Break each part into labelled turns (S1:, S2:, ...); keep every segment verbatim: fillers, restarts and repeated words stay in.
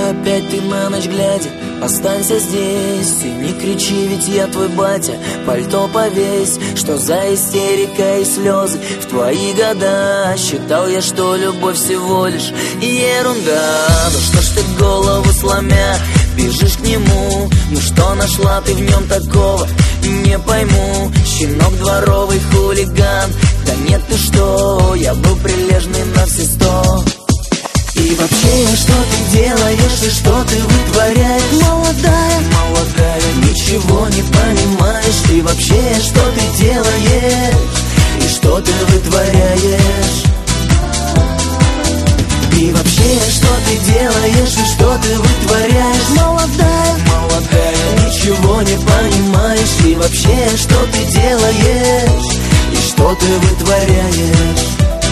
S1: опять ты на ночь глядя, останься здесь и не кричи, ведь я твой батя. Пальто повесь, что за истерика и слезы. В твои года считал я, что любовь всего лишь ерунда. Ну что ж ты голову сломя бежишь к нему? Ну что нашла ты в нем такого? Не пойму, щенок дворовый хулиган. Да нет, ты что, я был прилежный на все сто. И вообще, что ты делаешь и что ты вытворяешь? Молодая, молодая, ничего не понимаешь. И вообще, что ты делаешь и что ты вытворяешь? И вообще, что ты делаешь и что ты вытворяешь? Молодая, молодая, ничего не понимаешь. И вообще, что ты делаешь и что ты вытворяешь?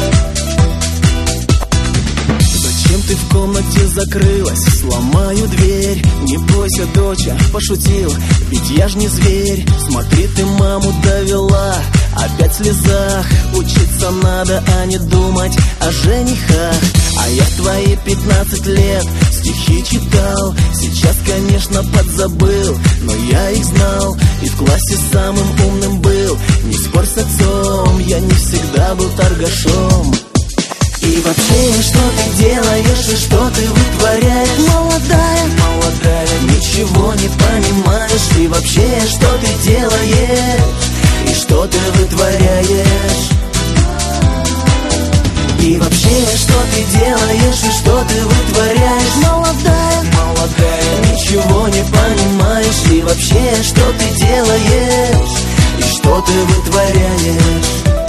S1: Зачем ты в комнате закрылась? Сломаю дверь. Не бойся, доча, пошутил, ведь я ж не зверь. Смотри, ты маму довела, опять в слезах. Учиться надо, а не думать о женихах. А я в твои пятнадцать лет стихи читал. Сейчас, конечно, подзабыл, но я их знал. И в классе самым умным был. Не спорь с отцом, я не всегда был торгашом. И вообще, что ты делаешь и что ты вытворяешь? Молодая, молодая, ничего не понимаешь. И вообще, что ты делаешь и что ты вытворяешь? И вообще, что ты делаешь и что ты вытворяешь? Молодая, молодая, ничего не понимаешь. И вообще, что ты делаешь и что ты вытворяешь?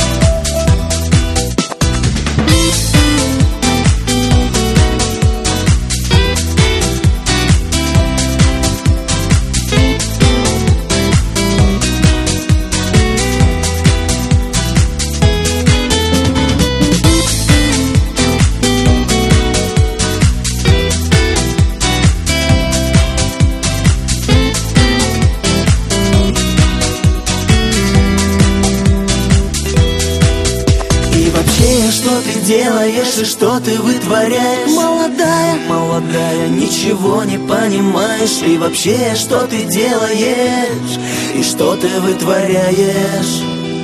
S1: Что ты делаешь и что ты вытворяешь? Молодая, молодая, ничего не понимаешь. И вообще, что ты делаешь и что ты вытворяешь?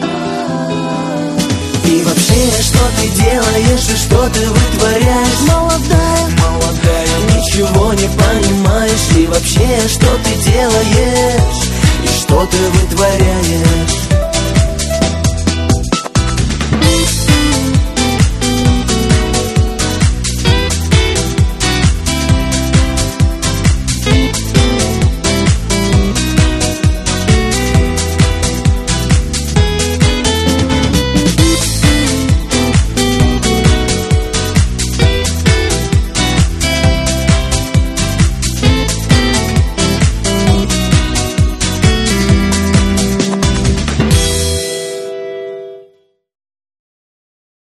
S1: И вообще, что ты делаешь и что ты вытворяешь? Молодая, молодая, ничего не понимаешь. И вообще, что ты делаешь и что ты вытворяешь?